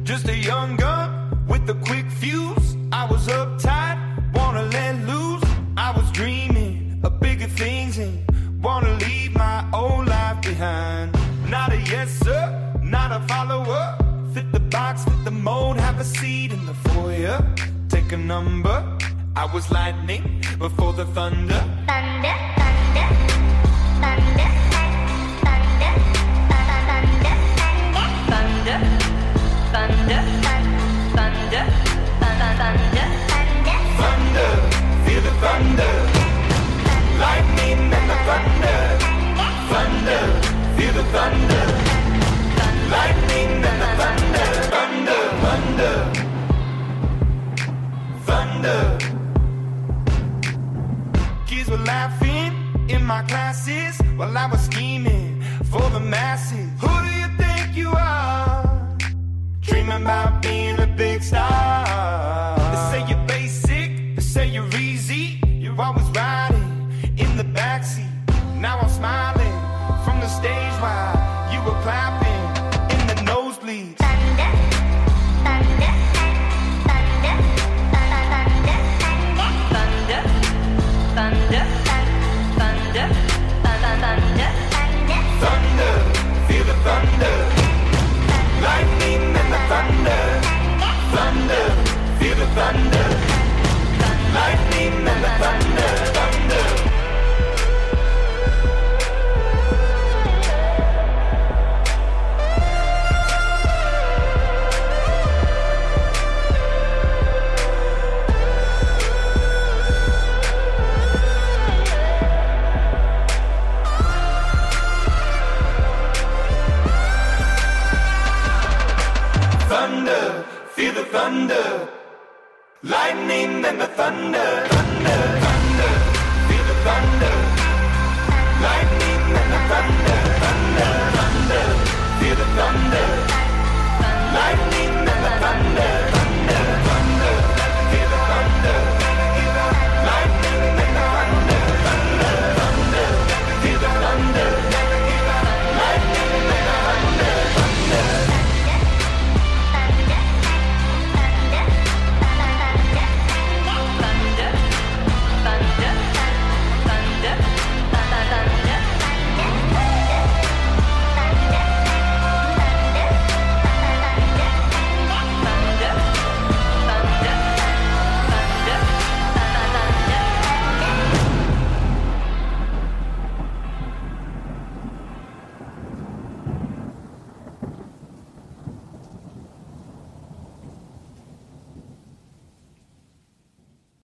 Just a young gun with a quick fuse. I was uptight, wanna let loose. I was dreaming of bigger things and wanna leave my old life behind. Not a yes sir, not a follower. Fit the box, fit the mold, have a seat in the foyer. Take a number. I was lightning before the thunder. Thunder, thunder, thunder, thunder, thunder, thunder, thunder, thunder, thunder, thunder, feel the thunder. Lightning and the thunder. Thunder, feel the thunder. Lightning and the thunder. Thunder, thunder, thunder. Kids were laughing in my classes while I was scheming for the masses. Who do you think you are? Dreaming about being a big star. They say you're basic, they say you're easy. You're always riding in the backseat. Now I'm smiling from the stage while you were clapping in the nosebleeds. thunder, thunder, thunder, thunder, thunder, thunder, thunder, thunder, Thunder, feel the thunder. Lightning and the thunder. Thunder, feel the thunder. Lightning and the thunder. Thunder. Thunder, feel the thunder. Lightning and the thunder. Thunder, thunder, feel the thunder. Lightning and the thunder. Thunder, thunder, feel the thunder.